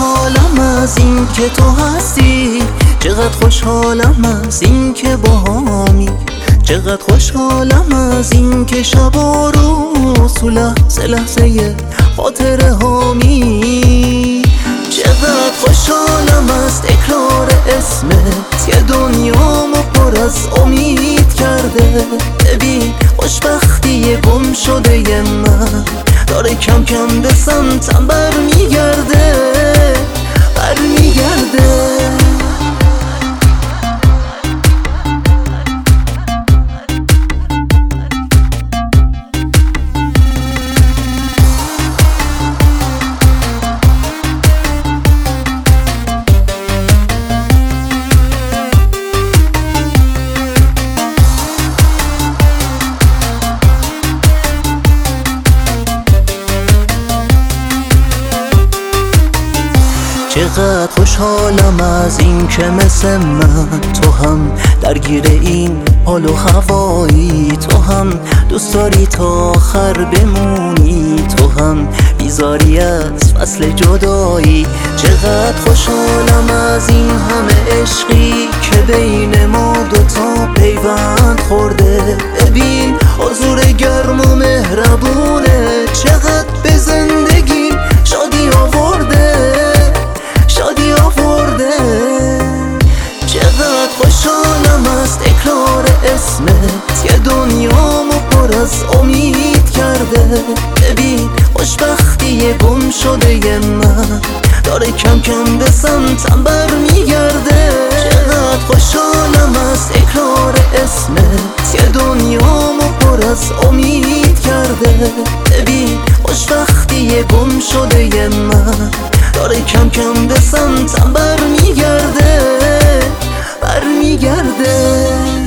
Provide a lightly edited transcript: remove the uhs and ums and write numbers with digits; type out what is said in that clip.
خوشحالم از این که تو هستی، چقدر خوشحالم از این که باهامی، چقدر خوشحالم از این که شب و روز تو لحظه لحظه خاطره هامی. چقدر خوشحالم از تکرار اسمت که دنیامو پر از امید کرده. ببین خوشبختی گم شده من داره کم کم به سمتم برمیگرده. چقدر خوشحالم از این که مثل من تو هم درگیر این حال و هوایی، تو هم دوست داری تا آخر بمونی، تو هم بیزاری از فصل جدایی. چقدر خوشحالم از این همه عشقی که بین ما دوتا پیوند خورده. ببین حضور گرم و مهربونه چقدر به زندگی شادی آورده. چقدر خوشحالم از تکرار اسمت که دنیامو پر از امید کرده. ببین خوشبختی گم شده من داره کم کم به سمتم برمیگرده. چقدر خوشحالم از تکرار اسمت که دنیامو پر از امید کرده. ببین خوشبختی گم شده من داره کم کم به سمتم برمیگرده.